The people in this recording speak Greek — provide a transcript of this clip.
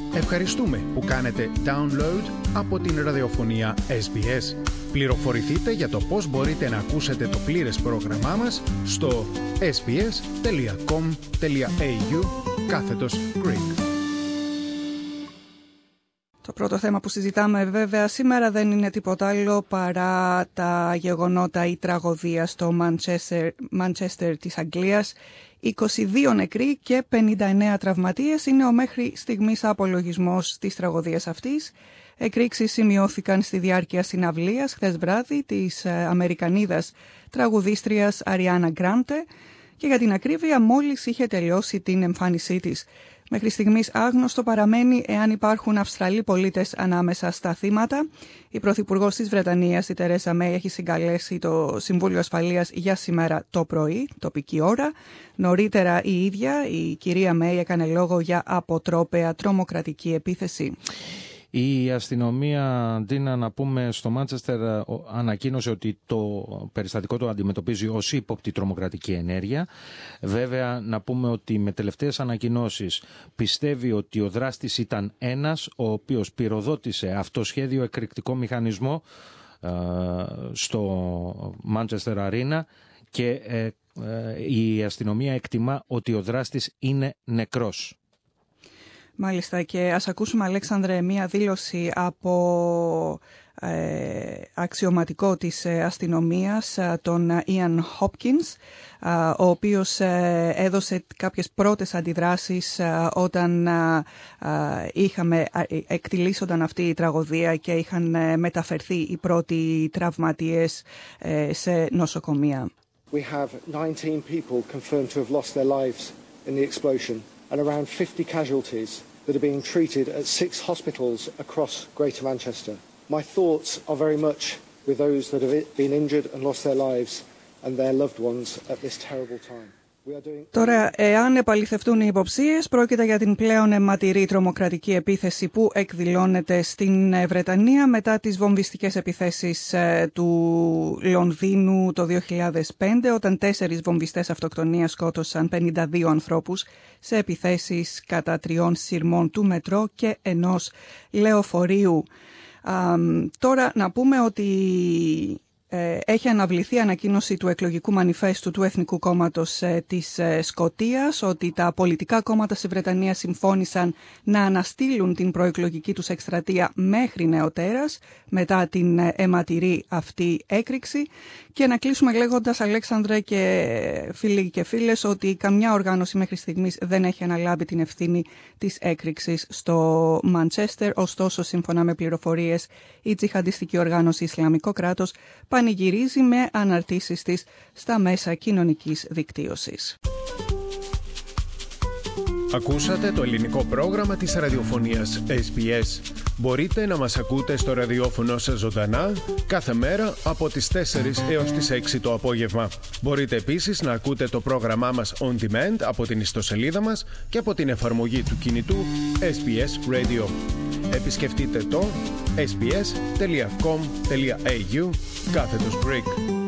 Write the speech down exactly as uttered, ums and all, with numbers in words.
Ευχαριστούμε που κάνετε download από την ραδιοφωνία ες μπι ες. Πληροφορηθείτε για το πώς μπορείτε να ακούσετε το πλήρες πρόγραμμά μας στο sbs.com.au κάθετος Greek. Το πρώτο θέμα που συζητάμε βέβαια σήμερα δεν είναι τίποτα άλλο παρά τα γεγονότα ή τραγωδία στο Μάντσεστερ, Μάντσεστερ της Αγγλίας. είκοσι δύο νεκροί και πενήντα εννέα τραυματίες είναι ο μέχρι στιγμής απολογισμός της τραγωδίας αυτής. Εκρήξεις σημειώθηκαν στη διάρκεια συναυλίας χθες βράδυ της Αμερικανίδας τραγουδίστριας Αριάνα Γκράντε και για την ακρίβεια μόλις είχε τελειώσει την εμφάνισή της. Μέχρι στιγμής άγνωστο παραμένει εάν υπάρχουν Αυστραλοί πολίτες ανάμεσα στα θύματα. Η Πρωθυπουργός της Βρετανίας, η Τερέζα Μέη, έχει συγκαλέσει το Συμβούλιο Ασφαλείας για σήμερα το πρωί, τοπική ώρα. Νωρίτερα η ίδια, η κυρία Μέη, έκανε λόγο για αποτρόπαια τρομοκρατική επίθεση. Η αστυνομία, Ντίνα, να πούμε, στο Μάντσεστερ ανακοίνωσε ότι το περιστατικό το αντιμετωπίζει ως ύποπτη τρομοκρατική ενέργεια. Βέβαια, να πούμε ότι με τελευταίες ανακοινώσεις πιστεύει ότι ο δράστης ήταν ένας, ο οποίος πυροδότησε αυτοσχέδιο εκρηκτικό μηχανισμό ε, στο Manchester Arena και ε, ε, η αστυνομία εκτιμά ότι ο δράστης είναι νεκρός. Μάλιστα, και ας ακούσουμε, Αλέξανδρε, μία δήλωση από ε, αξιωματικό της αστυνομίας, τον Ian Hopkins, ο οποίος ε, έδωσε κάποιες πρώτες αντιδράσεις ε, όταν ε, είχαμε, ε, εκτιλήσονταν αυτή η τραγωδία και είχαν ε, μεταφερθεί οι πρώτοι τραυματίες ε, σε νοσοκομεία. We have nineteen people confirmed to have lost their lives in the explosion and around fifty casualties that are being treated at six hospitals across Greater Manchester. My thoughts are very much with those that have been injured and lost their lives and their loved ones at this terrible time. Τώρα, εάν επαληθευτούν οι υποψίες, πρόκειται για την πλέον αιματηρή τρομοκρατική επίθεση που εκδηλώνεται στην Βρετανία μετά τις βομβιστικές επιθέσεις του Λονδίνου το δύο χιλιάδες πέντε, όταν τέσσερις βομβιστές αυτοκτονίας σκότωσαν πενήντα δύο ανθρώπους σε επιθέσεις κατά τριών σειρμών του μετρό και ενός λεωφορείου. Α, τώρα, να πούμε ότι Ε, έχει αναβληθεί ανακοίνωση του εκλογικού μανιφέστου του Εθνικού Κόμματος ε, της ε, Σκωτίας, ότι τα πολιτικά κόμματα στη Βρετανία συμφώνησαν να αναστείλουν την προεκλογική τους εκστρατεία μέχρι νεοτέρας μετά την ε, αιματηρή αυτή έκρηξη. Και να κλείσουμε λέγοντας, Αλέξανδρε και φίλοι και φίλες, ότι καμιά οργάνωση μέχρι στιγμής δεν έχει αναλάβει την ευθύνη της έκρηξης στο Μαντσέστερ. Ωστόσο, σύμφωνα με πληροφορίες, η τζιχαντιστική οργάνωση Ισλαμικό Κράτος πανηγυρίζει με αναρτήσεις της στα μέσα κοινωνικής δικτύωσης. Ακούσατε το ελληνικό πρόγραμμα της ραδιοφωνίας ες μπι ες. Μπορείτε να μας ακούτε στο ραδιόφωνο σας ζωντανά κάθε μέρα από τις τέσσερις έως τις έξι το απόγευμα. Μπορείτε επίσης να ακούτε το πρόγραμμά μας on demand από την ιστοσελίδα μας και από την εφαρμογή του κινητού ες μπι ες Radio. Επισκεφτείτε το ες μπι ες τελεία κομ τελεία έι γιου κάθετος Greek.